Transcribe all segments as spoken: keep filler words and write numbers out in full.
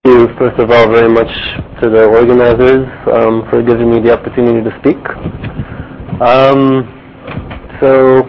you, first of all, very much to the organizers um, for giving me the opportunity to speak. Um, so,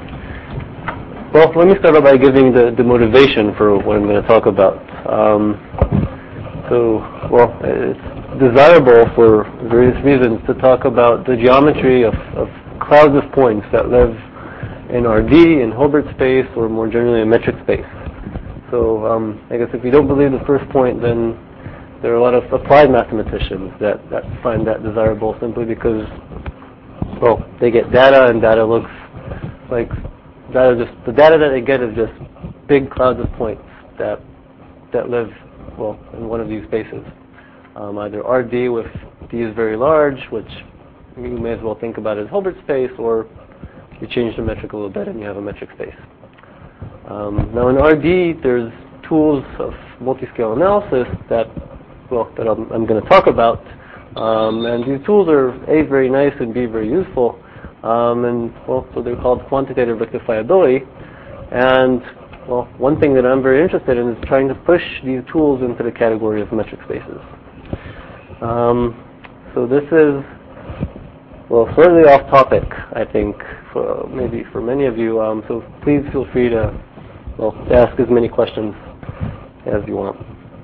well, let me start out by giving the, the motivation for what I'm going to talk about. Um, so, well, it's desirable for various reasons to talk about the geometry of, of clouds of points that live in R D, in Hilbert space, or more generally in metric space. So um, I guess if you don't believe the first point, then there are a lot of applied mathematicians that, that find that desirable simply because, well, they get data and data looks like data just the data that they get is just big clouds of points that that live, well, in one of these spaces. Um, either R D with D is very large, which you may as well think about as Hilbert space, or you change the metric a little bit and you have a metric space. Um, now in R D, there's tools of multi-scale analysis that, well, that I'm, I'm going to talk about, um, and these tools are A, very nice, and B, very useful, um, and well, so they're called quantitative rectifiability. And well, one thing that I'm very interested in is trying to push these tools into the category of metric spaces. Um, so this is, well, slightly off topic, I think, for, maybe for many of you. Um, so please feel free to, well, to ask as many questions as you want.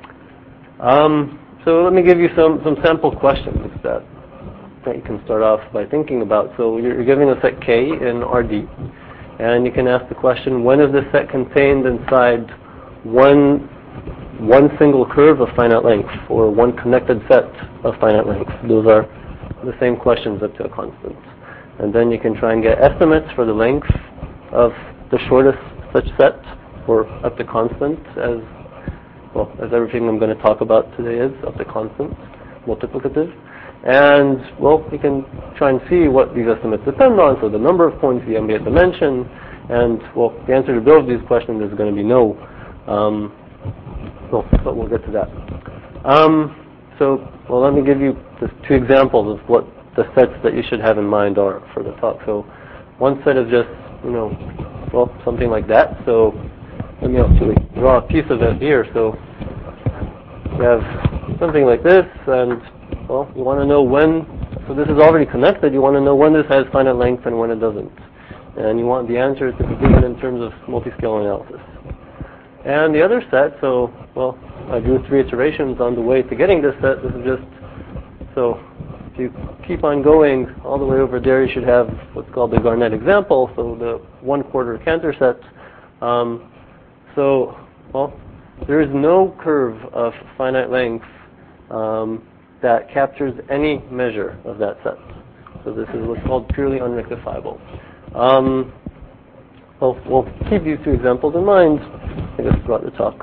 Um, so let me give you some, some sample questions that, that you can start off by thinking about. So you're, you're given a set K in R D, and you can ask the question, when is this set contained inside one, one single curve of finite length, or one connected set of finite length? Those are the same questions up to a constant. And then you can try and get estimates for the length of the shortest such set, or up to constant, as well as everything I'm going to talk about today is up to constant, multiplicative. And well, you can try and see what these estimates depend on, so the number of points, the ambient dimension, and well, the answer to both of these questions is going to be no. Um, well, but we'll get to that. Um, so, well, let me give you just two examples of what the sets that you should have in mind are for the talk. So, one set is just, you know, well, something like that. So, let me actually draw a piece of it here. So, you have something like this, and well, you want to know when. So this is already connected. You want to know when this has finite length and when it doesn't, and you want the answer to be given in terms of multi-scale analysis. And the other set, so, well, I drew three iterations on the way to getting this set. This is just, so if you keep on going all the way over there, you should have what's called the Garnett example, so the one-quarter Cantor set. Um, so, well, there is no curve of finite length um, that captures any measure of that set. So this is what's called purely unrectifiable. Um, well, we'll keep these two examples in mind, I guess, throughout the talk.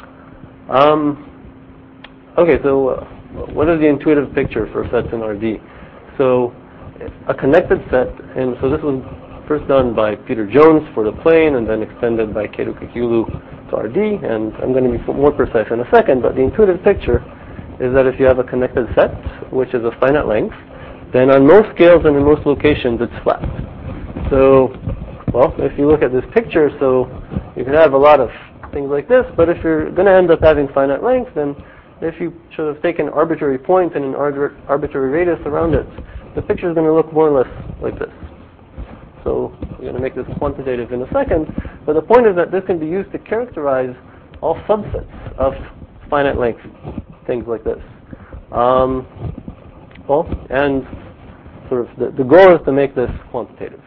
Um, okay, so uh, what is the intuitive picture for sets in R D? So a connected set, and so this was first done by Peter Jones for the plane, and then extended by Ketu Kekulu to R D, and I'm going to be more precise in a second, but the intuitive picture is that if you have a connected set, which is a finite length, then on most scales and in most locations it's flat. So, well, if you look at this picture, so you can have a lot of things like this, but if you're going to end up having finite length, then if you should have taken an arbitrary point and an arbitrary radius around it, the picture is going to look more or less like this. So we're going to make this quantitative in a second, but the point is that this can be used to characterize all subsets of finite length, things like this. Um, well, and sort of the, the goal is to make this quantitative.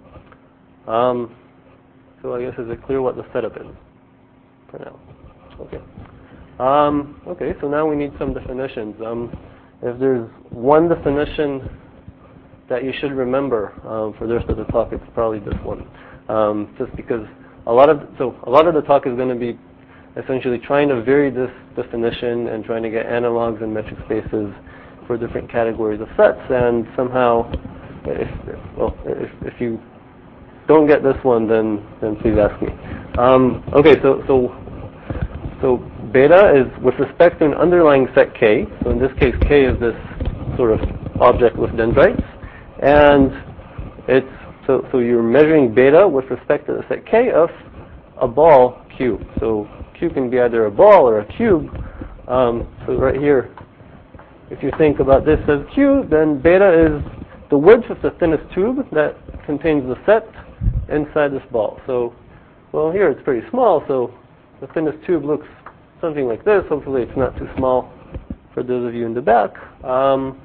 Um, so I guess is it clear what the setup is for now? Okay. Um, okay, so now we need some definitions. Um, if there's one definition that you should remember um, for the rest of the talk, it's probably this one. Um, just because a lot of so a lot of the talk is going to be essentially trying to vary this definition and trying to get analogs in metric spaces for different categories of sets. And somehow, if well, if, if you don't get this one, then then please ask me. Um, okay, so so so beta is with respect to an underlying set K. So in this case, K is this sort of object with dendrites, and it's so so you're measuring beta with respect to the set K of a ball Q. So Q can be either a ball or a cube, Um, so right here, if you think about this as Q, then beta is the width of the thinnest tube that contains the set inside this ball. So, well, here it's pretty small, so the thinnest tube looks something like this. Hopefully it's not too small for those of you in the back. Um,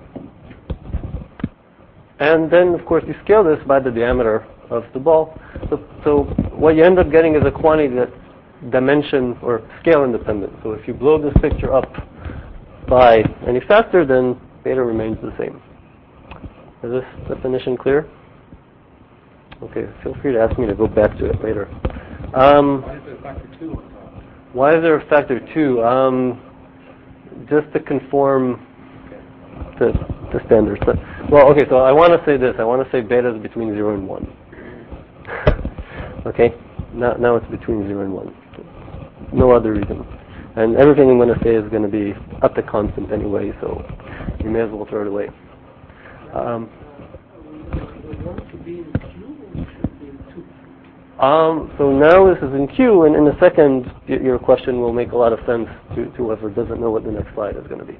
and then, of course, you scale this by the diameter of the ball. So, so what you end up getting is a quantity that's dimension or scale independent. So if you blow this picture up by any factor, then beta remains the same. Is this definition clear? Okay, feel free to ask me to go back to it later. Um, why is there a factor two on top? Why is there a factor two? Um, just to conform to, to standards. But, well, okay, so I want to say this. I want to say beta is between zero and one. Okay? Now, now it's between zero and one. No other reason. And everything I'm going to say is going to be up to constant anyway, so you may as well throw it away. Um, um, so now this is in Q, and in a second, y- your question will make a lot of sense to, to whoever doesn't know what the next slide is going to be.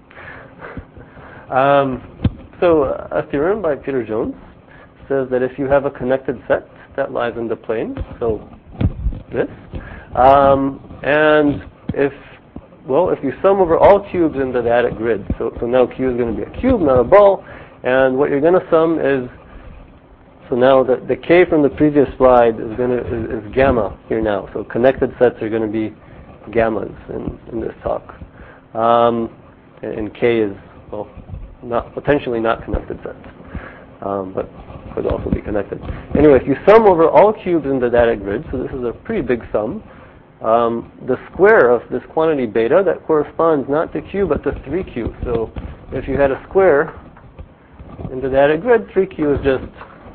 Um, so a theorem by Peter Jones says that if you have a connected set that lies in the plane, so this, um, and if well, if you sum over all cubes in the dadic grid, so, so now Q is going to be a cube, not a ball, and what you're going to sum is, so now the, the K from the previous slide is going to is, is gamma here now. So connected sets are going to be gammas in, in this talk, um, and, and K is well, not potentially not connected sets, um, but could also be connected. Anyway, if you sum over all cubes in the dadic grid, so this is a pretty big sum. Um, the square of this quantity beta, that corresponds not to Q but to three Q. So if you had a square in the dadic grid, three Q is just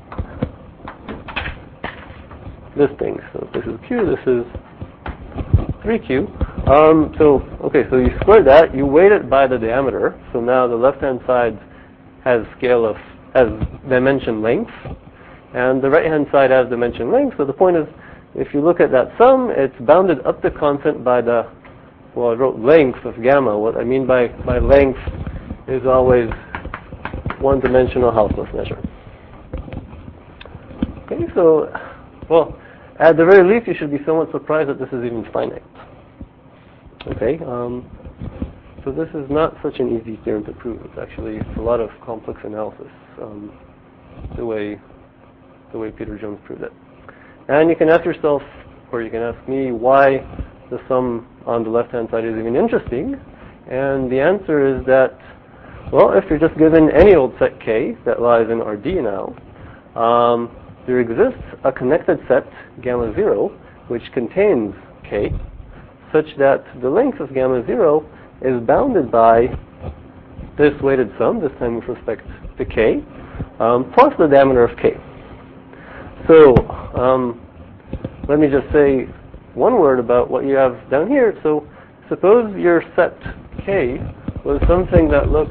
this thing. So this is Q, this is three Q. Um, so, okay, so you square that, you weight it by the diameter. So now the left-hand side has scale of, has dimension length, and the right-hand side has dimension length. So the point is, if you look at that sum, it's bounded up to constant by the, well, I wrote length of gamma. What I mean by, by length is always one-dimensional houseless measure. Okay, so, well, at the very least, you should be somewhat surprised that this is even finite. Okay, um, so this is not such an easy theorem to prove. It's actually a lot of complex analysis, um, the way the way Peter Jones proved it. And you can ask yourself, or you can ask me, why the sum on the left-hand side is even interesting. And the answer is that, well, if you're just given any old set K that lies in R D now, um, there exists a connected set, gamma zero, which contains K, such that the length of gamma zero is bounded by this weighted sum, this time with respect to K, um, plus the diameter of K. So, um, let me just say one word about what you have down here. So, suppose your set K was something that looked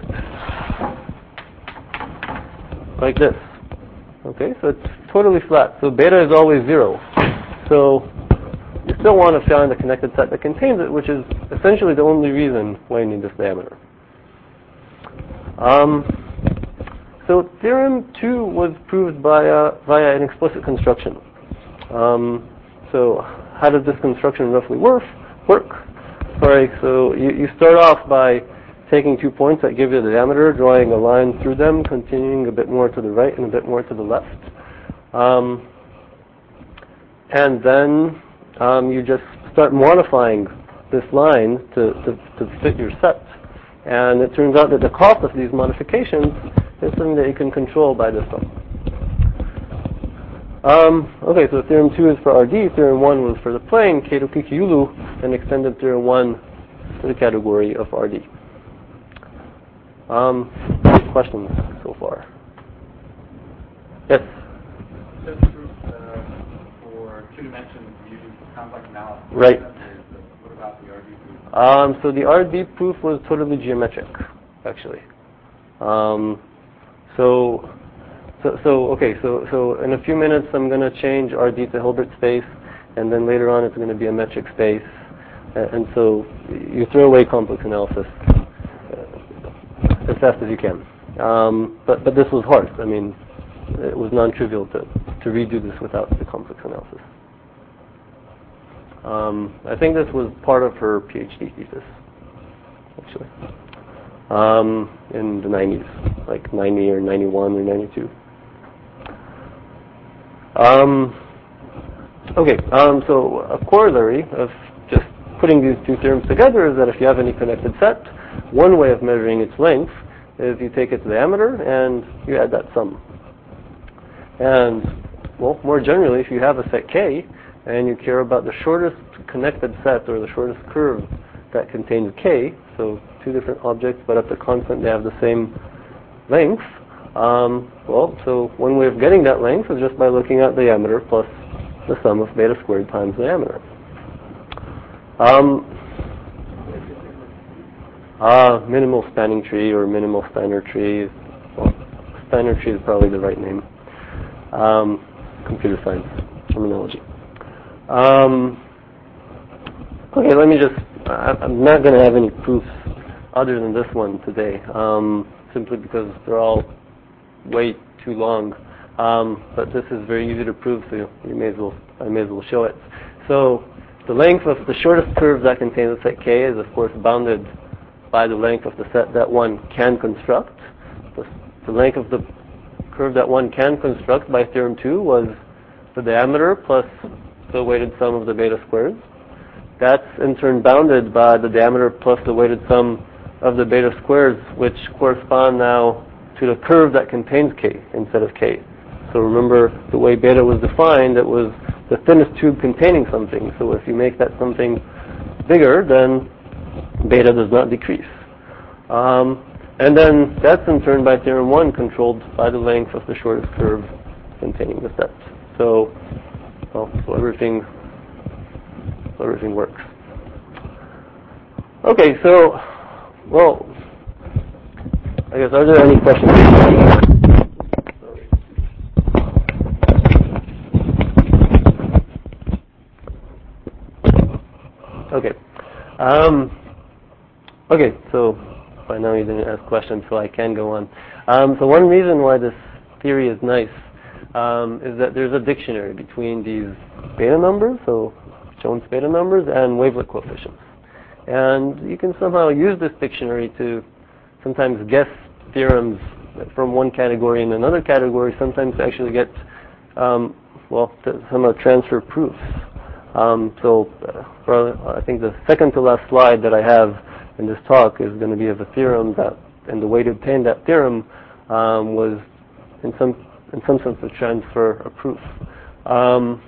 like this. Okay, so it's totally flat. So beta is always zero. So you still want to find a connected set that contains it, which is essentially the only reason why you need this diameter. Um, So theorem two was proved by, uh, via an explicit construction. Um, so how does this construction roughly work? Work. Sorry. So you, you start off by taking two points that give you the diameter, drawing a line through them, continuing a bit more to the right and a bit more to the left, um, and then um, you just start modifying this line to, to, to fit your set. And it turns out that the cost of these modifications is something that you can control by this sum. Um, okay, so theorem two is for R D, theorem one was for the plane, Kato Kikiulu, and extended theorem one to the category of R D. Um, questions so far? Yes? This proof uh, for two dimensions use complex analysis. Right. What about the R D proof? Um, so the R D proof was totally geometric, actually. Um, so, so, so, okay, so, so in a few minutes I'm going to change R D to Hilbert space, and then later on it's going to be a metric space. and, and so you throw away complex analysis uh, as fast as you can. Um, but but this was hard. I mean, it was non-trivial to to redo this without the complex analysis. Um, I think this was part of her PhD thesis, actually, um, in the nineties, like ninety or ninety-one or ninety-two. Um, okay, um, so a corollary of just putting these two theorems together is that if you have any connected set, one way of measuring its length is you take its diameter and you add that sum. And, well, more generally, if you have a set K and you care about the shortest connected set or the shortest curve that contains K, so two different objects but at the constant they have the same length, um, well, so one way of getting that length is just by looking at diameter plus the sum of beta squared times diameter. Um, uh, minimal spanning tree or minimal Steiner tree. Well, Steiner tree is probably the right name. Um, computer science terminology. Um, okay, let me just, I, I'm not going to have any proofs other than this one today, um, simply because they're all way too long. Um, but this is very easy to prove, so you, you may as well, I may as well show it. So the length of the shortest curve that contains the set K is of course bounded by the length of the set that one can construct. The, the length of the curve that one can construct by theorem two was the diameter plus the weighted sum of the beta squares. That's in turn bounded by the diameter plus the weighted sum of the beta squares, which correspond now to the curve that contains K instead of K. So remember, the way beta was defined, it was the thinnest tube containing something. So if you make that something bigger, then beta does not decrease. Um, and then that's in turn by theorem one controlled by the length of the shortest curve containing the set. So, well, so everything, so everything works. Okay, so, well, I guess, are there any questions? Okay. Um, okay, so by now you didn't ask questions, so I can go on. Um, so one reason why this theory is nice um, is that there's a dictionary between these beta numbers, so Jones beta numbers, and wavelet coefficients. And you can somehow use this dictionary to sometimes guess theorems from one category in another category, sometimes actually get, um, well, to somehow transfer proofs. Um, so uh, for, I think the second to last slide that I have in this talk is going to be of a theorem that, and the way to obtain that theorem um, was in some in some sense to transfer a proof. Um,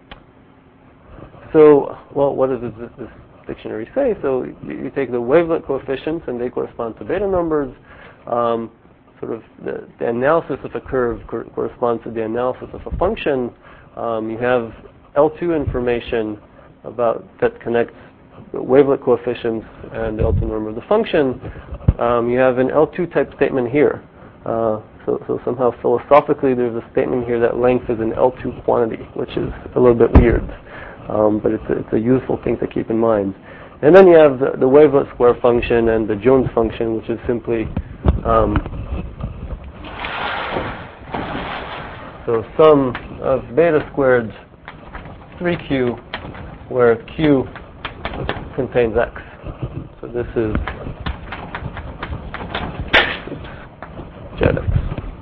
so, well, what does this, this dictionary say? So you, you take the wavelet coefficients and they correspond to beta numbers. Um, sort of the, the analysis of a curve cor- corresponds to the analysis of a function. Um, you have L two information about that connects the wavelet coefficients and the L two norm of the function. Um, you have an L two type statement here. Uh, so, so somehow philosophically there's a statement here that length is an L two quantity, which is a little bit weird. Um, but it's a, it's a useful thing to keep in mind. And then you have the, the wavelet square function and the Jones function, which is simply um, so sum of beta squared three Q, where Q contains X. So this is oops, jet X.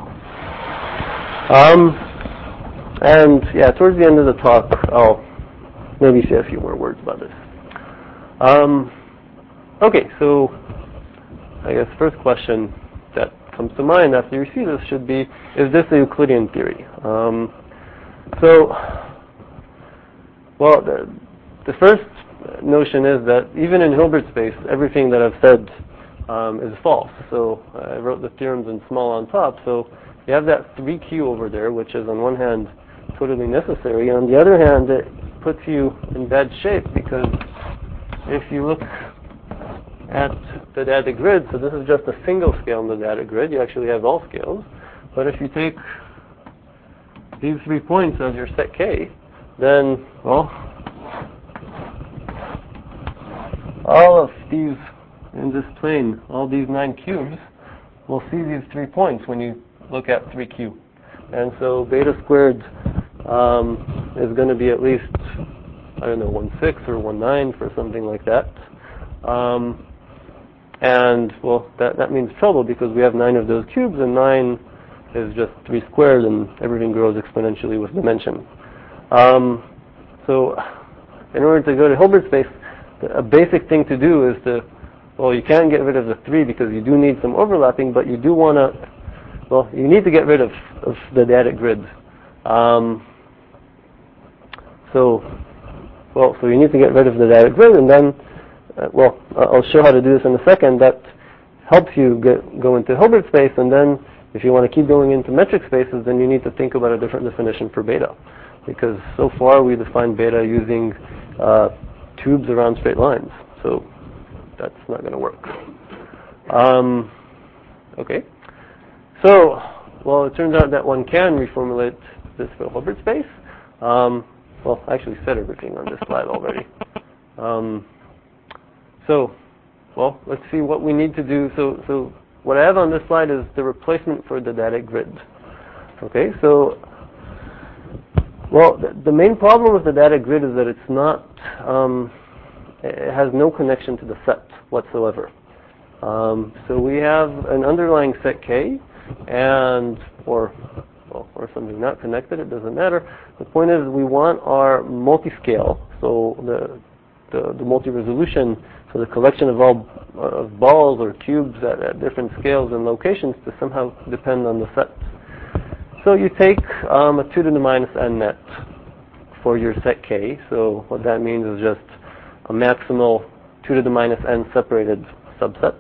Um, and yeah, towards the end of the talk, I'll maybe say a few more words about this. Um, okay, so I guess first question that comes to mind after you see this should be, is this a Euclidean theory? Um, so, well, the, the first notion is that even in Hilbert space, everything that I've said um, is false. So I wrote the theorems in small on top. So you have that three Q over there, which is on one hand totally necessary. On the other hand, it puts you in bad shape because if you look at the data grid, so this is just a single scale in the data grid, you actually have all scales. But if you take these three points as your set K, then, well, all of these in this plane, all these nine cubes, we'll see these three points when you look at three Q. And so beta squared um, is going to be at least, I don't know, one six or one nine for something like that. Um, and, well, that, that means trouble because we have nine of those cubes, and nine is just three squared, and everything grows exponentially with dimension. Um, so in order to go to Hilbert space, a basic thing to do is to, well, you can't get rid of the three because you do need some overlapping, but you do want to, well, you need to get rid of, of the dyadic grid. Um, so, well, so you need to get rid of the dyadic grid, and then, uh, well, I'll show how to do this in a second. That helps you get, go into Hilbert space, and then if you want to keep going into metric spaces, then you need to think about a different definition for beta. Because so far we define beta using uh, tubes around straight lines. So that's not going to work. Um, okay. So, well, it turns out that one can reformulate this for Hilbert space. Um, well, I actually said everything on this slide already. Um, so, well, let's see what we need to do. So, so what I have on this slide is the replacement for the dyadic grid. Okay, so, well, the, the main problem with the dyadic grid is that it's not, um, it has no connection to the set whatsoever. Um, so we have an underlying set K, and, or, well, or something not connected, it doesn't matter. The point is we want our multi-scale, so the, the, the multi-resolution, so the collection of all of balls or cubes at, at different scales and locations to somehow depend on the set. So you take um, a two to the minus n net for your set K. So what that means is just a maximal two to the minus n separated subset.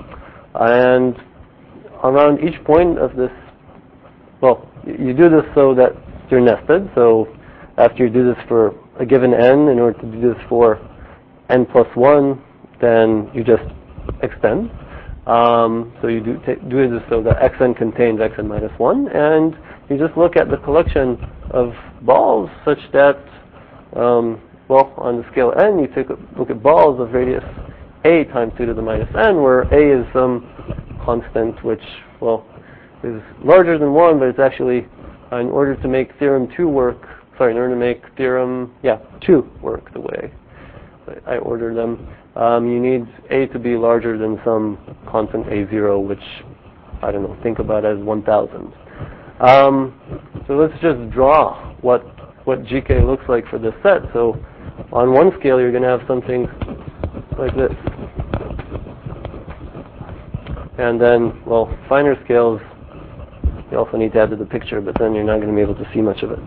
And around each point of this, well, you do this so that you're nested. So after you do this for a given n, in order to do this for n plus one, then you just extend. Um, so you do, do this so that xn contains xn minus one, and you just look at the collection of balls such that, um, well, on the scale n, you take a look at balls of radius a times two to the minus n, where a is some constant which, well, is larger than one, but it's actually, uh, in order to make theorem two work, sorry, in order to make theorem, yeah, two work the way I ordered them, um, you need a to be larger than some constant a zero, which, I don't know, think about as one thousand. Um, so let's just draw what what G K looks like for this set. So on one scale, you're going to have something like this. And then, well, finer scales, you also need to add to the picture, but then you're not going to be able to see much of it.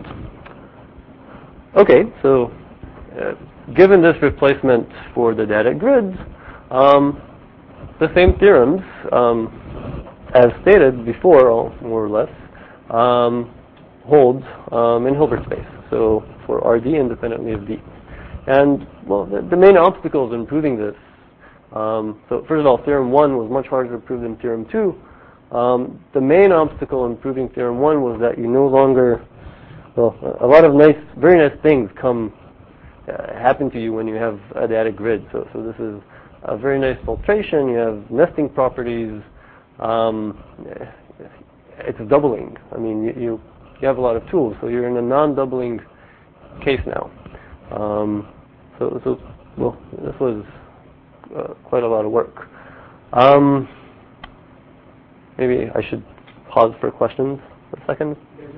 Okay, so uh, given this replacement for the dyadic grids, um, the same theorems, um, as stated before, more or less, um, hold um, in Hilbert space. So for R D independently of D. And, well, the, the main obstacles in proving this, um, so first of all, theorem one was much harder to prove than theorem two. Um, the main obstacle in proving theorem one was that you no longer, well, a lot of nice, very nice things come, uh, happen to you when you have a dyadic grid. So, so this is a very nice filtration, you have nesting properties, um, it's doubling. I mean, you, you, you have a lot of tools, so you're in a non-doubling case now. Um, so, so, well, this was uh, quite a lot of work. Um, maybe I should pause for questions for a second.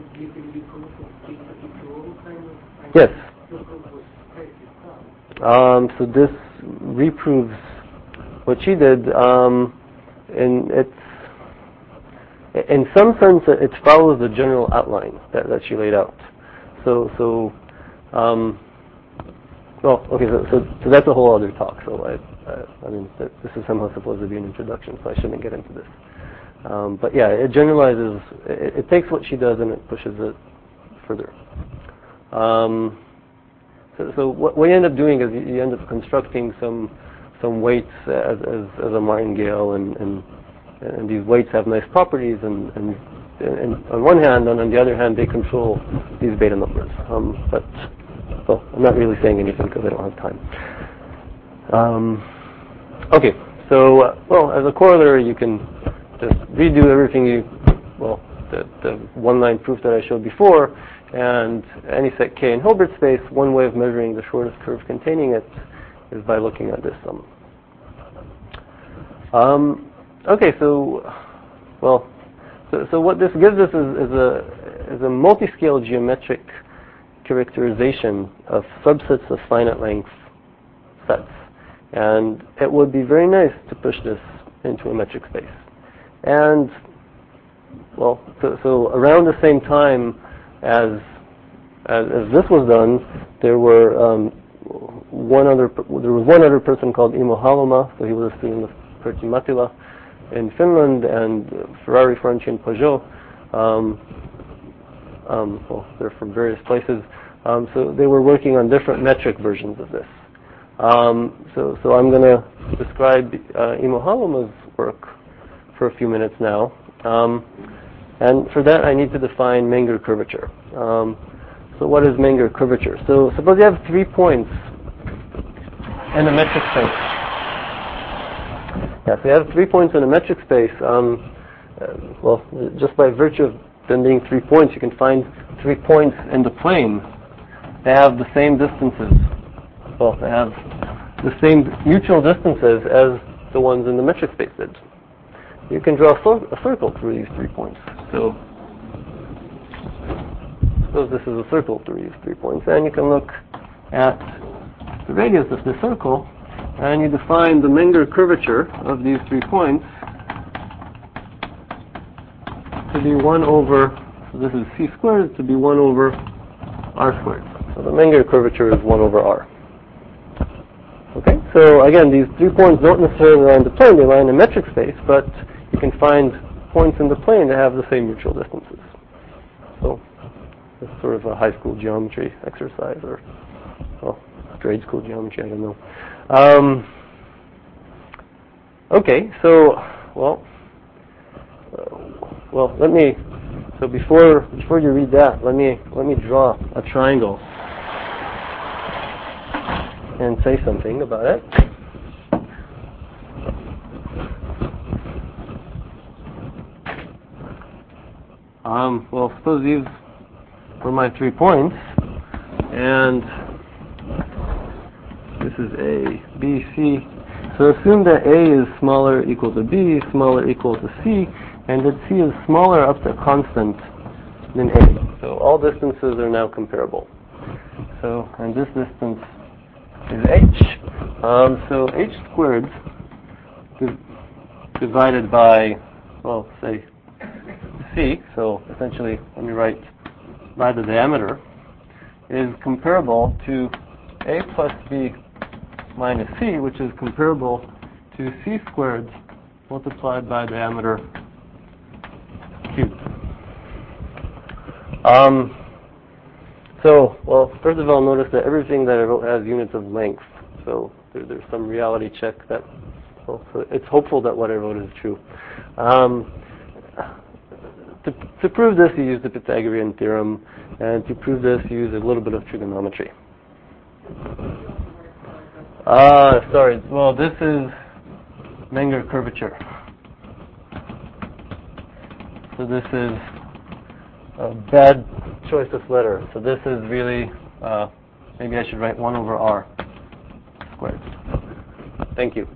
Yes. Um, so this reproves what she did, um, and it's in some sense it follows the general outline that, that she laid out. So, so, um, well, okay, so, so, so that's a whole other talk. So I, uh, I mean, th- this is somehow supposed to be an introduction, so I shouldn't get into this. Um, but yeah, it generalizes. It, it takes what she does and it pushes it further. Um, so, so what, what you end up doing is you, you end up constructing some some weights as as, as a martingale, and, and and these weights have nice properties, and, and, and on one hand, and on the other hand, they control these beta numbers. Um, but, well, I'm not really saying anything because I don't have time. Um, Okay, so, uh, well, as a corollary, you can just redo everything you, well, the, the one-line proof that I showed before, and any set K in Hilbert space, one way of measuring the shortest curve containing it is by looking at this sum. Um, okay, so, well, so, so what this gives us is, is a is a multi-scale geometric characterization of subsets of finite length sets, and it would be very nice to push this into a metric space. And well, so, so around the same time as as, as this was done, there were um, one other there was one other person called Imo Haloma, so he was a student of Pertti Mattila in Finland, and Ferrari, Franchi, and Peugeot. Um, um, well, they're from various places, um, so they were working on different metric versions of this. Um, so, so I'm going to describe uh, Imo Haloma's work for a few minutes now, um, and for that I need to define Menger curvature. Um, so, what is Menger curvature? So, suppose you have three points in a metric space. Yeah, so you have three points in a metric space. Um, uh, well, just by virtue of them being three points, you can find three points in the plane. They have the same distances. Well, they have the same mutual distances as the ones in the metric space did. You can draw a circle through these three points. So, suppose this is a circle through these three points, and you can look at the radius of the circle, and you define the Menger curvature of these three points to be one over, so this is c squared, to be one over r squared. So the Menger curvature is one over r. Okay, so again, these three points don't necessarily lie in the plane, they lie in a metric space, but you can find points in the plane that have the same mutual distances. So it's sort of a high school geometry exercise, or, well, grade school geometry, I don't know. Um, okay, so, well, uh, well, let me, so before, before you read that, let me, let me draw a triangle and say something about it. Um, well, suppose these were my three points, and this is A, B, C. So assume that A is smaller equal to B, smaller equal to C, and that C is smaller up to a constant than A. So all distances are now comparable. So, and this distance is H. Um, so H squared div- divided by, well, say, C, so essentially, let me write by the diameter, is comparable to A plus B minus C, which is comparable to C squared multiplied by diameter cubed. Um, so, well, first of all, notice that everything that I wrote has units of length. So there, there's some reality check that, well, so it's hopeful that what I wrote is true. Um, to, to prove this, you use the Pythagorean theorem, and to prove this, you use a little bit of trigonometry. Ah, uh, sorry. Well, this is Menger curvature. So this is a bad choice of letter. So this is really, uh, maybe I should write one over r squared. Thank you.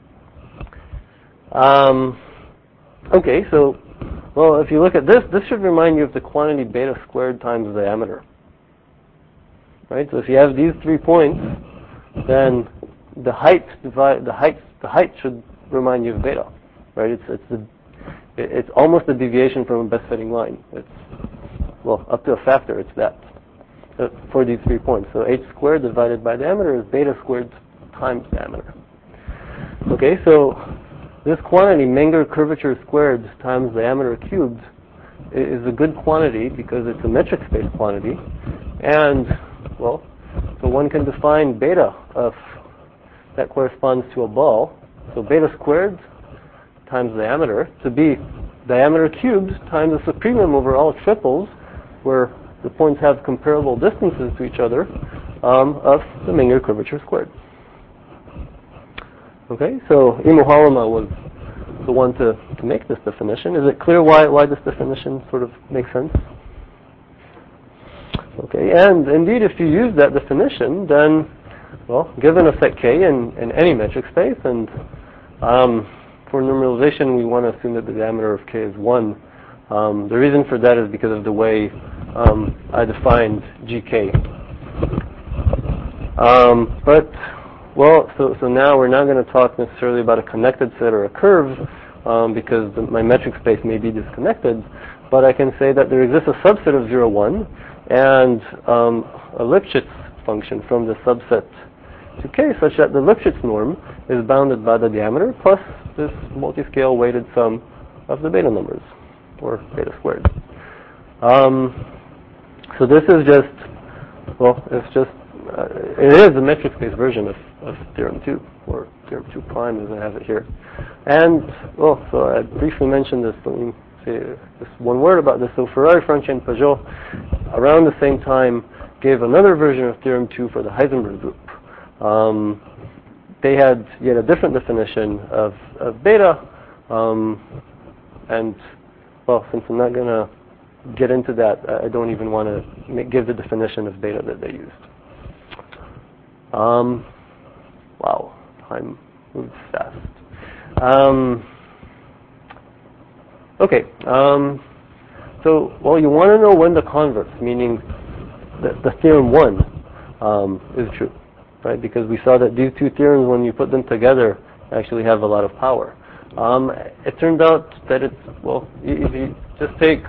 Um, okay, so, well, if you look at this, this should remind you of the quantity beta squared times the diameter. Right? So if you have these three points, then the height divide the height the height should remind you of beta. Right? It's it's the it's almost a deviation from a best fitting line. It's, well, up to a factor, it's that uh, for these three points. So h squared divided by diameter is beta squared times diameter. Okay, so this quantity, Menger curvature squared times diameter cubed, is a good quantity because it's a metric space quantity. And, well, so one can define beta of that corresponds to a ball. So beta squared times diameter to be diameter cubed times the supremum over all triples, where the points have comparable distances to each other, um, of the Menger curvature squared. Okay, so Imo Haruma was the one to, to make this definition. Is it clear why, why this definition sort of makes sense? Okay, and indeed if you use that definition, then, well, given a set K in, in any metric space, and um, for normalization we want to assume that the diameter of K is one. Um, the reason for that is because of the way um, I defined G K. Um, but, well, so, so now we're not going to talk necessarily about a connected set or a curve, um, because the, my metric space may be disconnected, but I can say that there exists a subset of zero, one, and um, a Lipschitz function from the subset to K such that the Lipschitz norm is bounded by the diameter plus this multiscale weighted sum of the beta numbers, or beta squared. Um, so this is just, well, it's just, uh, it is a metric space version of, of theorem two, or theorem two prime as I have it here. And, well, so I briefly mentioned this, let me say just one word about this. So Ferrari, Franchi, and Peugeot, around the same time, gave another version of theorem two for the Heisenberg group. Um, they had yet a different definition of, of beta, um, and, well, since I'm not going to get into that, I don't even want to give the definition of beta that they used. Um, wow, time moves fast. Um, okay, um, so, well, you want to know when the converse, meaning the, the theorem one, um, is true, right? Because we saw that these two theorems, when you put them together, actually have a lot of power. Um, it turned out that it's, well, if you just take,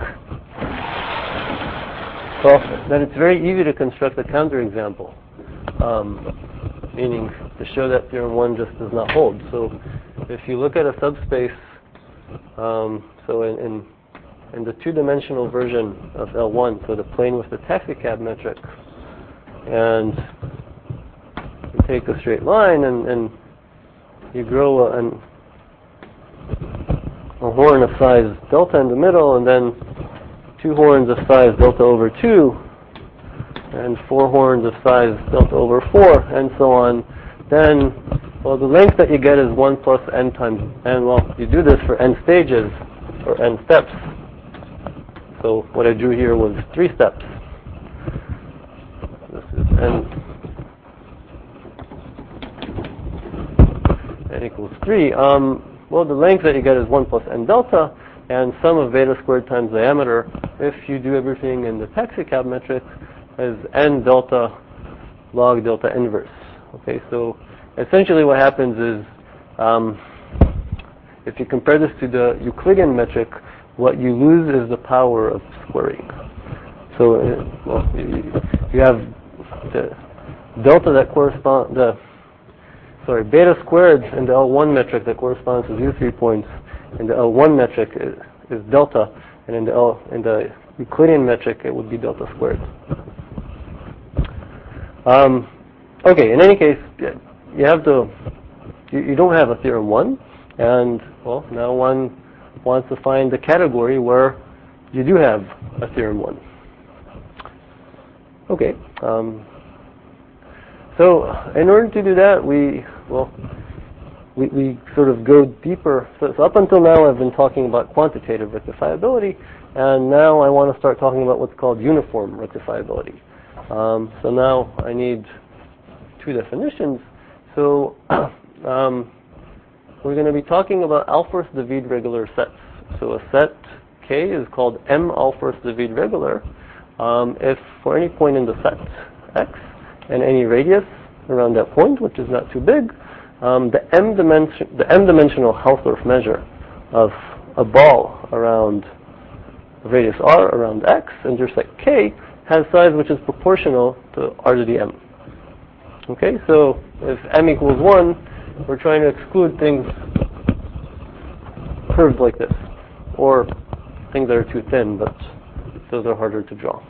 well, that it's very easy to construct a counterexample, um, meaning to show that theorem one just does not hold. So if you look at a subspace, um, so in, in, in the two-dimensional version of L one, so the plane with the taxicab metric, and you take a straight line and, and you grow a, an, a horn of size delta in the middle, and then two horns of size delta over two, and four horns of size delta over four, and so on, then, well, the length that you get is one plus n times n. Well, you do this for n stages, or n steps. So what I drew here was three steps. This is n, n equals three. Um, well, the length that you get is one plus n delta, and sum of beta squared times diameter, if you do everything in the taxicab metric, is n delta log delta inverse. Okay, so essentially what happens is, um, if you compare this to the Euclidean metric, what you lose is the power of squaring. So, uh, well, you, you have the delta that corresponds, the sorry, beta squared in the L one metric that corresponds to U three points. In the L one metric is, is delta, and in the L, in the Euclidean metric it would be delta squared. Um, okay, in any case, you have to, you, you don't have a theorem one, and, well, now one wants to find the category where you do have a theorem one. Okay, um, so in order to do that, we, well, we, we sort of go deeper. So, so up until now I've been talking about quantitative rectifiability, and now I want to start talking about what's called uniform rectifiability. Um, so now I need two definitions. So um, we're going to be talking about Alforth David regular sets. So a set K is called M Alforth David regular um, if for any point in the set X and any radius around that point, which is not too big, um, the m dimension the m-dimensional Hausdorff measure of a ball around radius r around X intersect K has size which is proportional to r to the m. Okay, so if m equals one, we're trying to exclude things curved like this, or things that are too thin, but those are harder to draw.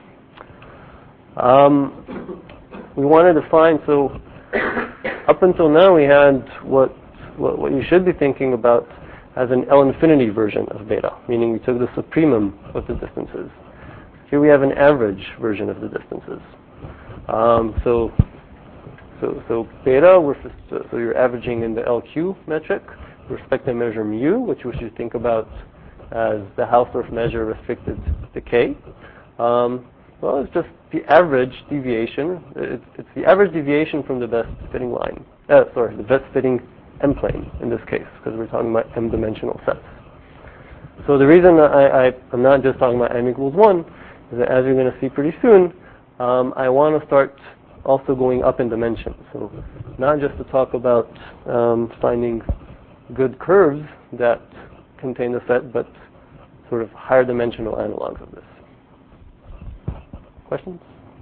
Um, we wanted to find, so up until now we had what, what what you should be thinking about as an L infinity version of beta, meaning we took the supremum of the distances. Here we have an average version of the distances. Um, so so, so beta, we're, so you're averaging in the L Q metric with respect to measure mu, which we should think about as the Hausdorff measure restricted to K. Um, well, it's just the average deviation. It's, it's the average deviation from the best fitting line. Uh, sorry, the best fitting M-plane in this case, because we're talking about M-dimensional sets. So the reason I, I, I'm not just talking about M equals one is that, as you're going to see pretty soon, um, I want to start also going up in dimension. So not just to talk about um, finding good curves that contain the set, but sort of higher dimensional analogs of this. Questions?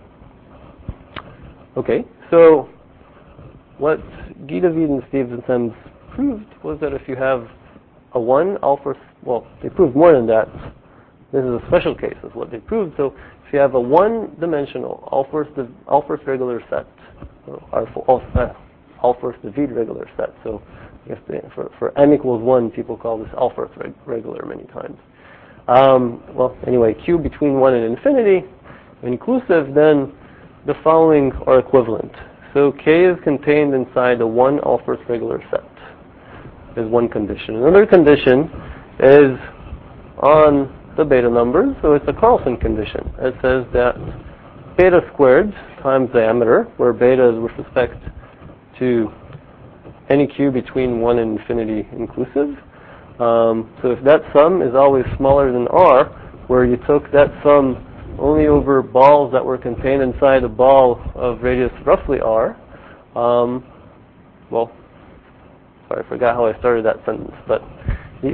Okay, so what Guy David and Steve and Sims proved was that if you have a one alpha, well, they proved more than that. This is a special case, is what they proved. So if you have a one-dimensional all-first all-first regular set, or all-first David regular set. So I guess they, for for m equals one, people call this all-first reg regular many times. Um, well, anyway, Q between one and infinity, inclusive, then the following are equivalent. So K is contained inside the one all-first regular set. Is one condition. Another condition is on the beta numbers, so it's a Carlson condition. It says that beta squared times diameter, where beta is with respect to any Q between one and infinity inclusive. Um, so if that sum is always smaller than R, where you took that sum only over balls that were contained inside a ball of radius roughly R, um, well, sorry, I forgot how I started that sentence, but you,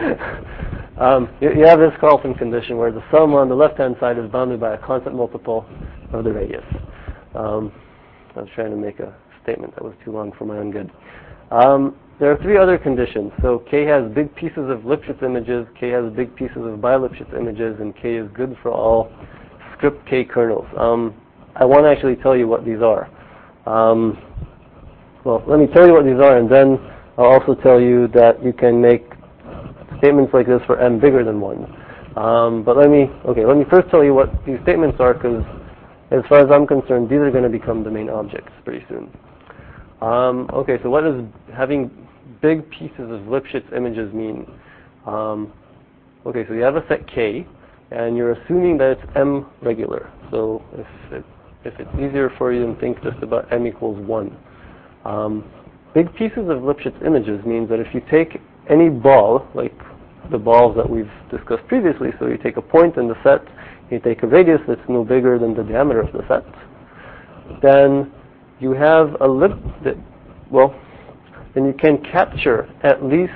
um, you, you have this Carlson condition where the sum on the left-hand side is bounded by a constant multiple of the radius. Um, I was trying to make a statement that was too long for my own good. Um, there are three other conditions. So K has big pieces of Lipschitz images, K has big pieces of bi-Lipschitz images, and K is good for all script K kernels. Um, I want to actually tell you what these are. Um, well, let me tell you what these are, and then I'll also tell you that you can make statements like this for m bigger than one. Um, but let me, okay, let me first tell you what these statements are, because as far as I'm concerned, these are going to become the main objects pretty soon. Um, okay, so what does having big pieces of Lipschitz images mean? Um, okay, so you have a set K, and you're assuming that it's M regular. So if, it, if it's easier for you to think just about M equals one. Um, big pieces of Lipschitz images means that if you take any ball, like the balls that we've discussed previously, so you take a point in the set, you take a radius that's no bigger than the diameter of the set, then you have a lip that, well, then you can capture at least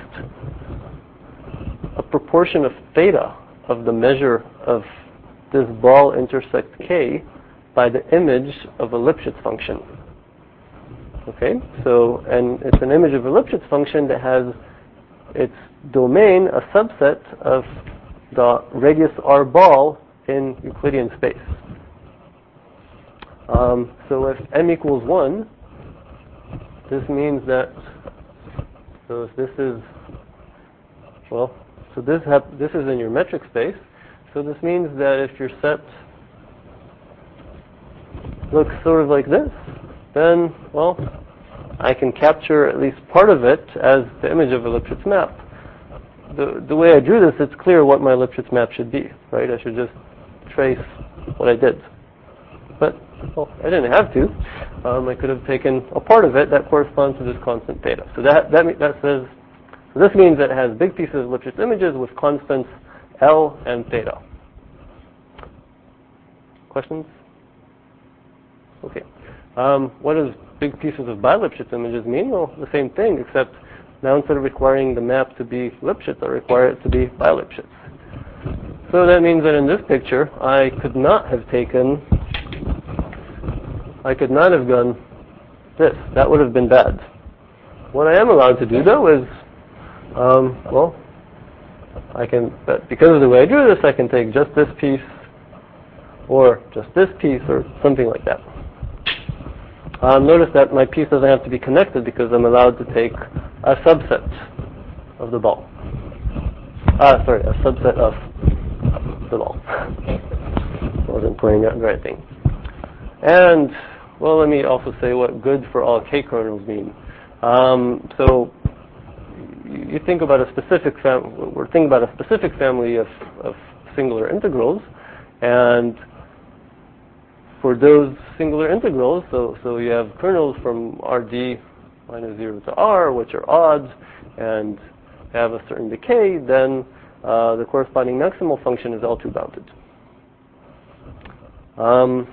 a proportion of theta of the measure of this ball intersect K by the image of a Lipschitz function. Okay, so, and it's an image of a Lipschitz function that has its domain a subset of the radius R ball in Euclidean space. Um, so if m equals one, this means that, so if this is, well, so this hap this is in your metric space, so this means that if your set looks sort of like this, then, well, I can capture at least part of it as the image of a Lipschitz map. The, the way I drew this, it's clear what my Lipschitz map should be, right? I should just trace what I did. But, well, I didn't have to. Um, I could have taken a part of it that corresponds to this constant theta. So that, that, that says, so this means that it has big pieces of Lipschitz images with constants L and theta. Questions? Okay. Um, what does big pieces of bi-Lipschitz images mean? Well, the same thing, except now instead of requiring the map to be Lipschitz, I require it to be bi-Lipschitz. So that means that in this picture, I could not have taken, I could not have done this. That would have been bad. What I am allowed to do, though, is, um, well, I can, but because of the way I drew this, I can take just this piece, or just this piece, or something like that. Um, notice that my piece doesn't have to be connected because I'm allowed to take a subset of the ball. Ah, sorry, a subset of the ball. I wasn't pointing out the right thing. And, well, let me also say what good for all k kernels mean. Um, so you think about a specific fam we're thinking about a specific family of, of singular integrals, and for those singular integrals, so so you have kernels from R D minus zero to R, which are odds, and have a certain decay, then uh, the corresponding maximal function is L two bounded. Um,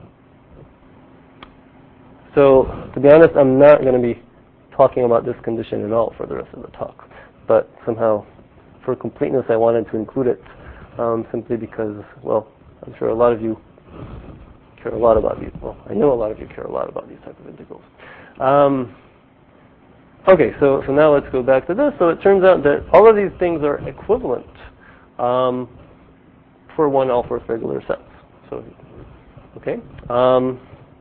so to be honest, I'm not going to be talking about this condition at all for the rest of the talk, but somehow, for completeness, I wanted to include it um, simply because, well, I'm sure a lot of you care a lot about these. Well, I know a lot of you care a lot about these type of integrals. Um, okay, so so now let's go back to this. So it turns out that all of these things are equivalent um, for one L-force regular sets. So, okay. Um,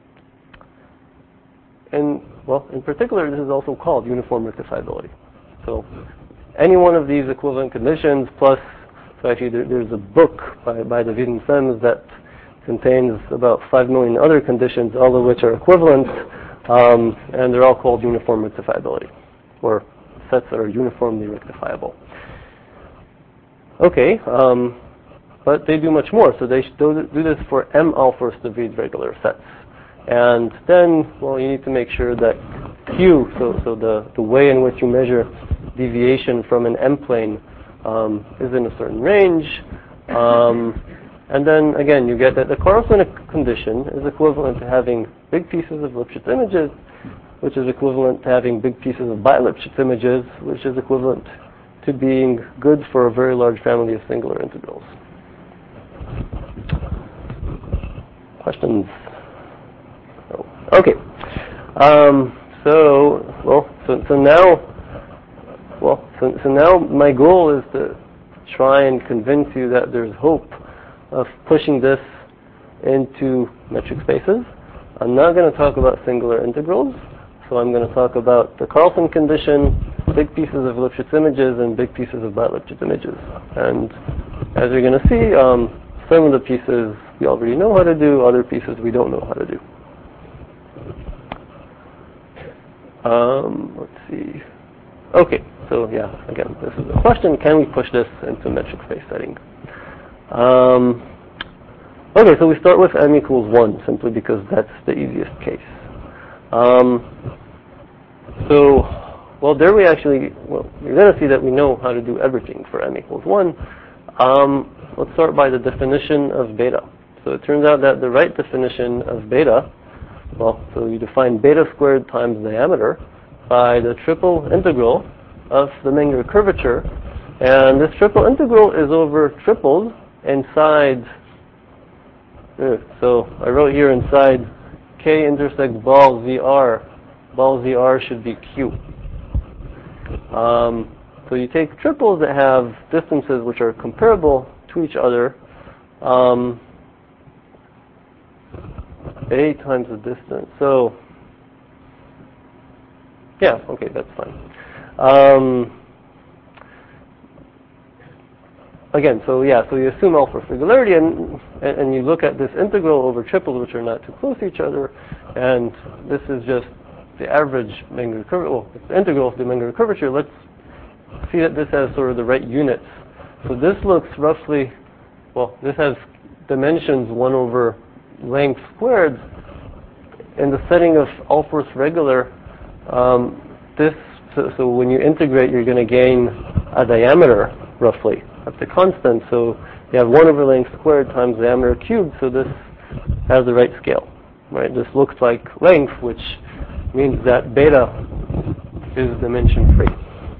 and well, in particular, this is also called uniform rectifiability. So any one of these equivalent conditions plus, so actually there, there's a book by, by David and Sims that contains about five million other conditions, all of which are equivalent, um, and they're all called uniform rectifiability, or sets that are uniformly rectifiable. Okay, um, but they do much more. So they do this for M L-force David regular sets. And then, well, you need to make sure that Q, so, so the, the way in which you measure deviation from an M-plane um, is in a certain range. Um, and then, again, you get that the Carlson condition is equivalent to having big pieces of Lipschitz images, which is equivalent to having big pieces of bi-Lipschitz images, which is equivalent to being good for a very large family of singular integrals. Questions? No. Okay. Um, so, well, so, so now, well, so, so now my goal is to try and convince you that there's hope of pushing this into metric spaces. I'm not going to talk about singular integrals, so I'm going to talk about the Carlson condition, big pieces of Lipschitz images, and big pieces of bi-Lipschitz images. And as you're going to see, um, some of the pieces we already know how to do, other pieces we don't know how to do. Um, let's see. Okay, so yeah, again, this is the question, can we push this into metric space setting? Um, okay, so we start with m equals one, simply because that's the easiest case. Um, so, well, there we actually, well, you're going to see that we know how to do everything for m equals one. Um, let's start by the definition of beta. So it turns out that the right definition of beta, well, so you define beta squared times diameter by the triple integral of the Menger curvature. And this triple integral is over triples inside, uh, so I wrote here inside K intersects ball Z R. Ball Z R should be Q. Um, so you take triples that have distances which are comparable to each other. Um, A times the distance. So, yeah, okay, that's fine. Um, again, so yeah, so you assume L-force regularity, and, and and you look at this integral over triples, which are not too close to each other, and this is just the average Menger curvature. Well, it's the integral of the Menger curvature. Let's see that this has sort of the right units. So this looks roughly, well, this has dimensions one over length squared. In the setting of L-force regular, um, this, so, so when you integrate, you're going to gain a diameter, roughly, at the constant. So you have one over length squared times diameter cubed, so this has the right scale, right? This looks like length, which means that beta is dimension free.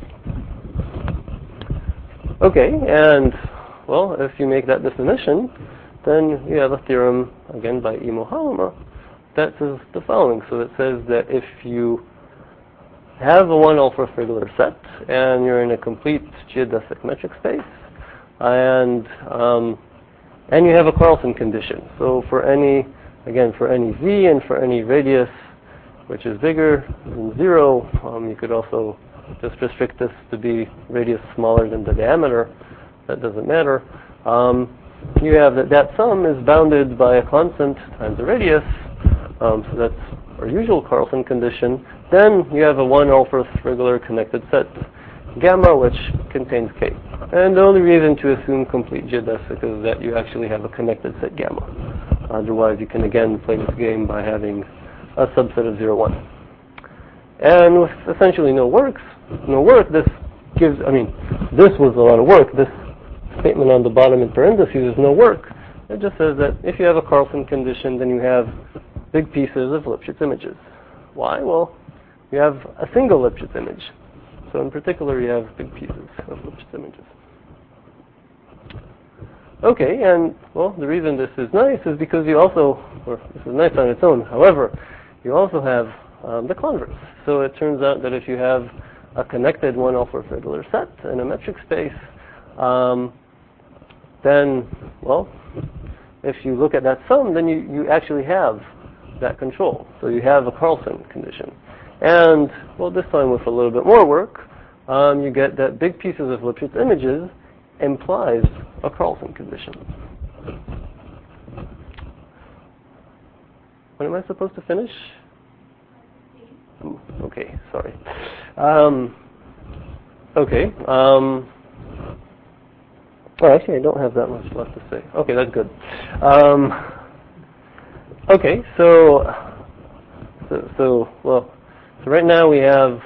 Okay, and, well, if you make that definition, then you have a theorem, again, by Imo Halema, that says the following. So it says that if you have a one L-force regular set and you're in a complete geodesic metric space, and um, and you have a Carlson condition. So for any, again, for any v and for any radius which is bigger than zero, um, you could also just restrict this to be radius smaller than the diameter. That doesn't matter. Um, you have that that sum is bounded by a constant times the radius. Um, so that's our usual Carlson condition. Then you have a one all-first regular connected set gamma, which contains K. And the only reason to assume complete geodesic is that you actually have a connected set gamma. Otherwise, you can again play this game by having a subset of zero, one. And with essentially no works, no work, this gives, I mean, this was a lot of work. This statement on the bottom in parentheses is no work. It just says that if you have a Carlson condition, then you have big pieces of Lipschitz images. Why? Well, you have a single Lipschitz image. So in particular, you have big pieces of Lipschitz images. Okay, and well, the reason this is nice is because you also, or this is nice on its own, however, you also have um, the converse. So it turns out that if you have a connected one all-fourth regular set in a metric space, um, then, well, if you look at that sum, then you, you actually have that control. So you have a Carlson condition. And, well, this time with a little bit more work, um, you get that big pieces of Lipschitz images implies a Carlson condition. When am I supposed to finish? Ooh, okay, sorry. Um, okay. Um, oh, actually, I don't have that much left to say. Okay, that's good. Um, okay, so, so, so, well, so right now we have,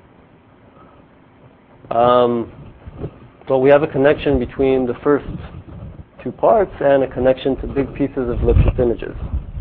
um, well, we have a connection between the first two parts and a connection to big pieces of Lipschitz images.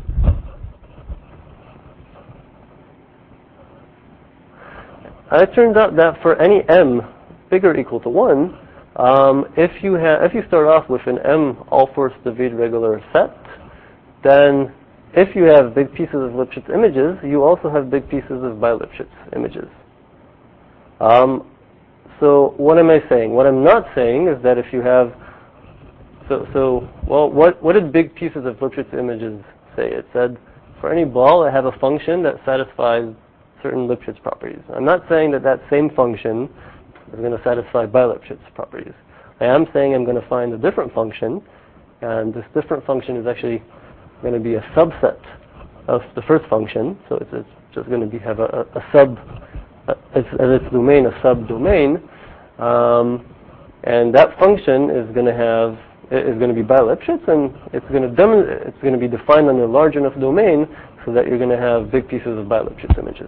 And it turns out that for any m bigger or equal to one, um, if you have, if you start off with an m all-fourth David regular set, then if you have big pieces of Lipschitz images, you also have big pieces of bi-Lipschitz images. Um, so what am I saying? What I'm not saying is that if you have, so, so well, what, what did big pieces of Lipschitz images say? It said, for any ball, I have a function that satisfies certain Lipschitz properties. I'm not saying that that same function is going to satisfy bi-Lipschitz properties. I am saying I'm going to find a different function, and this different function is actually going to be a subset of the first function. So it's, it's just going to be have a, a, a sub, a, as, as its domain, a subdomain, um, and that function is going to have is going to be bi-Lipschitz, and it's going to dem- it's going to be defined on a large enough domain so that you're going to have big pieces of bi-Lipschitz images.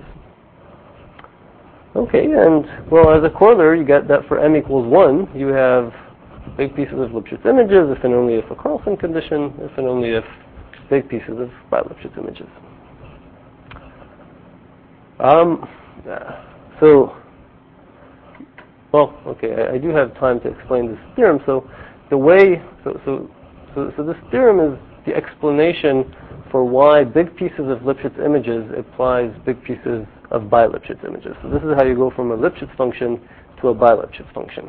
Okay, and well, as a corollary, you get that for m equals one, you have big pieces of Lipschitz images, if and only if a Carlson condition, if and only if big pieces of bi-Lipschitz images. Um, so, well, okay, I, I do have time to explain this theorem. So, the way, so, so, so, so this theorem is the explanation for why big pieces of Lipschitz images implies big pieces of bi-Lipschitz images. So this is how you go from a Lipschitz function to a bi-Lipschitz function.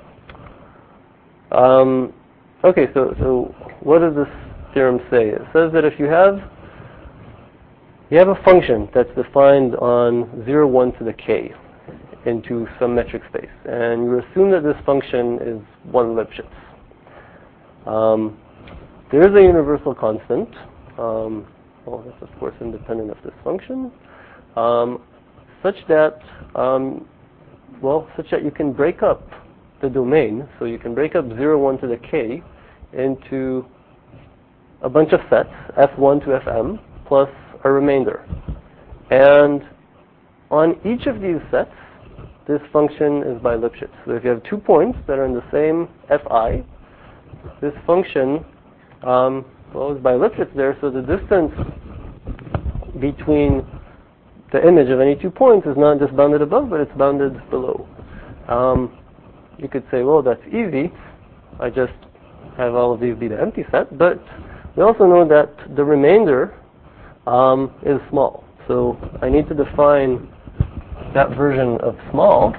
Um, okay, so so what does this theorem say? It says that if you have you have a function that's defined on zero, one to the k into some metric space, and you assume that this function is one Lipschitz. Um, there is a universal constant. Um, well, that's of course independent of this function, um, such that um, well, such that you can break up the domain. So you can break up zero, one to the k into a bunch of sets, f one to fm, plus a remainder. And on each of these sets, this function is bi-Lipschitz. So if you have two points that are in the same fi, this function, um, well, is bi-Lipschitz there, so the distance between the image of any two points is not just bounded above, but it's bounded below. Um, you could say, well, that's easy. I just have all of these be the empty set. But we also know that the remainder um, is small. So I need to define that version of small.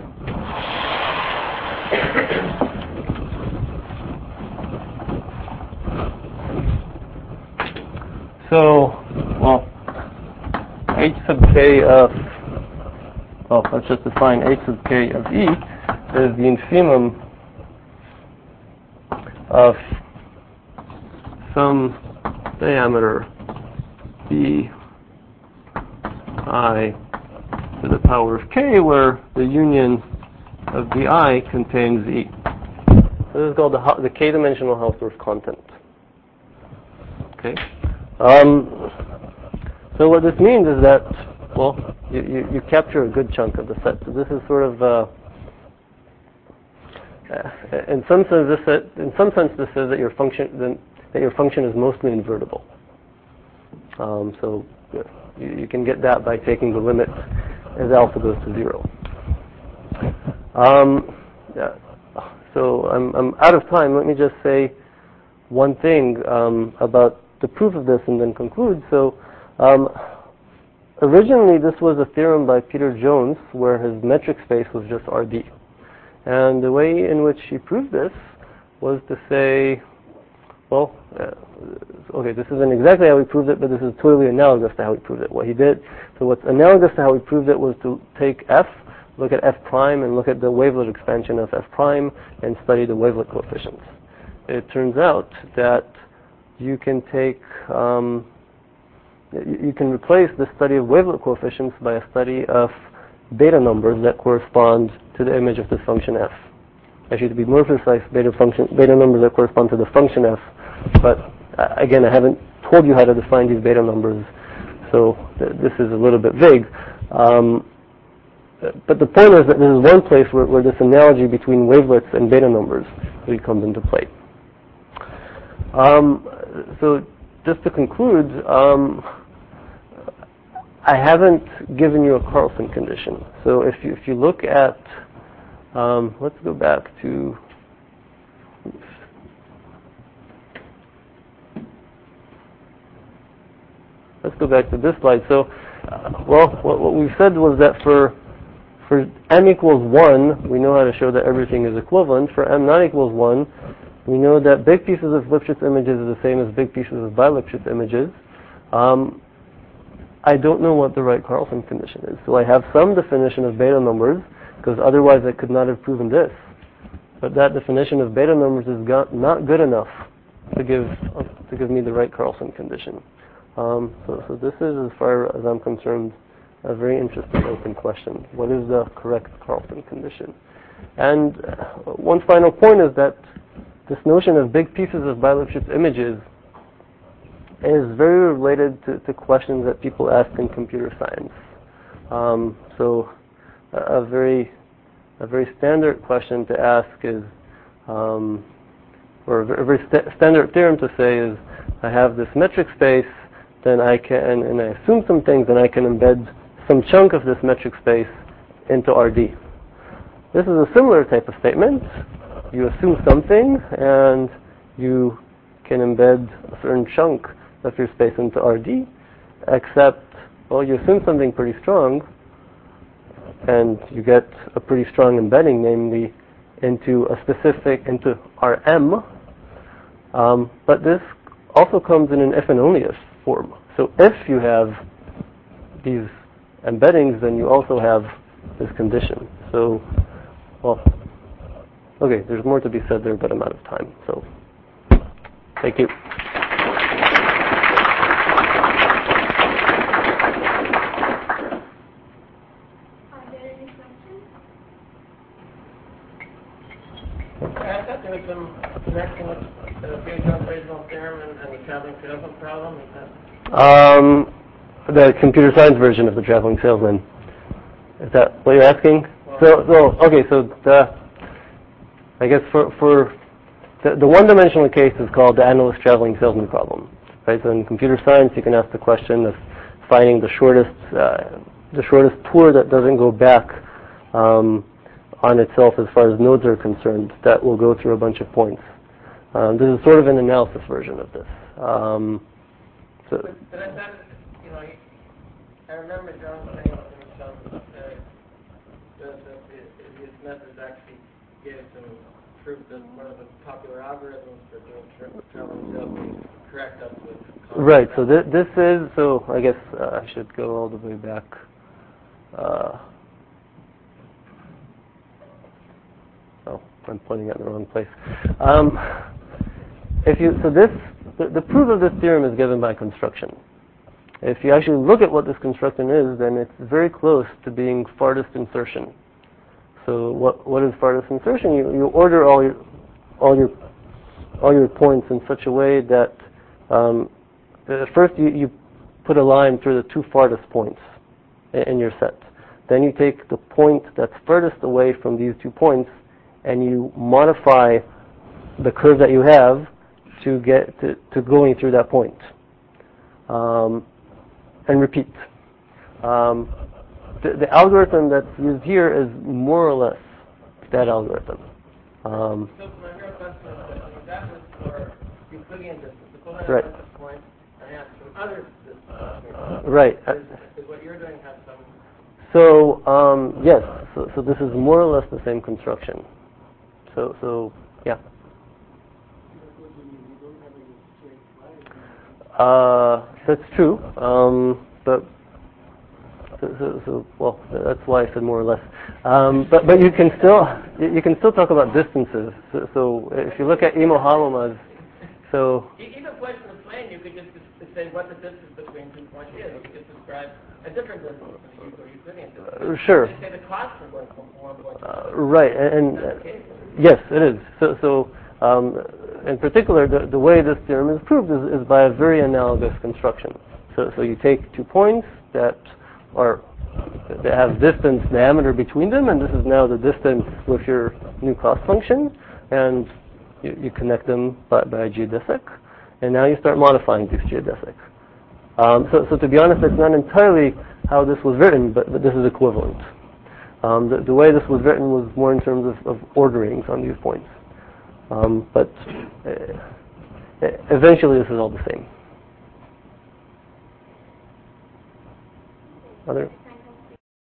So, well, h sub k of, well, let's just define h sub k of E is the infimum of some diameter b I to the power of k, where the union of the I contains E. This is called the, the k-dimensional Hausdorff content. Okay. Um, so what this means is that, well, you, you, you capture a good chunk of the set. So this is sort of, uh, in some sense, this set, in some sense, this says that your function that your function is mostly invertible. Um, so you, you can get that by taking the limit as alpha goes to zero. Um, yeah. So I'm, I'm out of time. Let me just say one thing um, about the proof of this and then conclude. So um, originally this was a theorem by Peter Jones where his metric space was just R D. And the way in which he proved this was to say, well, uh, okay, this isn't exactly how he proved it, but this is totally analogous to how he proved it. What he did, so what's analogous to how he proved it was to take F, look at F prime, and look at the wavelet expansion of F prime, and study the wavelet coefficients. It turns out that you can take, um, you, you can replace the study of wavelet coefficients by a study of beta numbers that correspond to the image of this function F. Actually, to be more precise, beta function, beta numbers that correspond to the function F. But uh, again, I haven't told you how to define these beta numbers, so th this is a little bit vague. Um, but the point is that this is one place where, where this analogy between wavelets and beta numbers really comes into play. Um, so just to conclude, um, I haven't given you a Carlson condition. So if you, if you look at, um, let's go back to, let's go back to this slide. So, uh, well, what, what we said was that for for m equals one, we know how to show that everything is equivalent. For m not equals one, we know that big pieces of Lipschitz images are the same as big pieces of bi-Lipschitz images. Um, I don't know what the right Carlson condition is. So I have some definition of beta numbers, because otherwise I could not have proven this. But that definition of beta numbers is got, not good enough to give uh, to give me the right Carlson condition. Um, so, so this is, as far as I'm concerned, a very interesting open question. What is the correct Carlson condition? And uh, one final point is that this notion of big pieces of bi-Lipschitz images is very related to, to questions that people ask in computer science. Um, so a, a very a very standard question to ask is, um, or a very st standard theorem to say is, I have this metric space, then I can, and I assume some things, and I can embed some chunk of this metric space into R D. This is a similar type of statement. You assume something, and you can embed a certain chunk of your space into R D, except, well, you assume something pretty strong, and you get a pretty strong embedding, namely into a specific, into R M, um, but this also comes in an if and only if form. So if you have these embeddings, then you also have this condition. So, well, okay, there's more to be said there, but I'm out of time. So, thank you. I thought there was some connection with the Peter-Jones-Brazel theorem and, and the traveling salesman problem. Is that? Um, the computer science version of the traveling salesman. Is that what you're asking? Well, so, so okay, so the, I guess for for the, the one-dimensional case is called the analyst traveling salesman problem, right? So in computer science, you can ask the question of finding the shortest uh, the shortest tour that doesn't go back um, on itself as far as nodes are concerned, that will go through a bunch of points. Um, this is sort of an analysis version of this. Um, so but, but I thought, you know, I remember John saying that there was some, uh, that, that his methods actually gave some proof that one of the popular algorithms for doing tra traveling salesmen correct us with. Right, so th this is, so I guess uh, I should go all the way back. Uh, oh, I'm pointing at the wrong place. Um, if you, so this, the, the proof of this theorem is given by construction. If you actually look at what this construction is, then it's very close to being farthest insertion. So what what is farthest insertion? You you order all your all your all your points in such a way that um, at first you, you put a line through the two farthest points in, in your set. Then you take the point that's furthest away from these two points and you modify the curve that you have to get to, to going through that point. Um, and repeat. Um, the, the algorithm that's used here is more or less that algorithm. Um, so my real question is that, I mean, that was for Euclidean distance. Suppose I have right. a point and I have some other distance. Right. Is, is what you're doing have some... So, um, yes, so, so this is more or less the same construction. So, so yeah. Uh, that's true, um, but so, so, so well, that's why I said more or less. Um, but but you can still you can still talk about distances. So, so if you look at Imo-Halomas, so even points in the plane, you could just say what the distance between two points is. You could just describe a different distance from the Euclidean distance. Uh, sure. You say the cost of going from one point to uh, another. right, and, and uh, yes, it is. So so. Um, in particular, the, the way this theorem is proved is, is by a very analogous construction. So, so you take two points that are that have distance diameter between them, and this is now the distance with your new cost function, and you, you connect them by, by a geodesic, and now you start modifying this geodesic. Um, so, so to be honest, that's not entirely how this was written, but, but this is equivalent. Um, the, the way this was written was more in terms of, of orderings on these points. Um, but uh, eventually this is all the same. Other?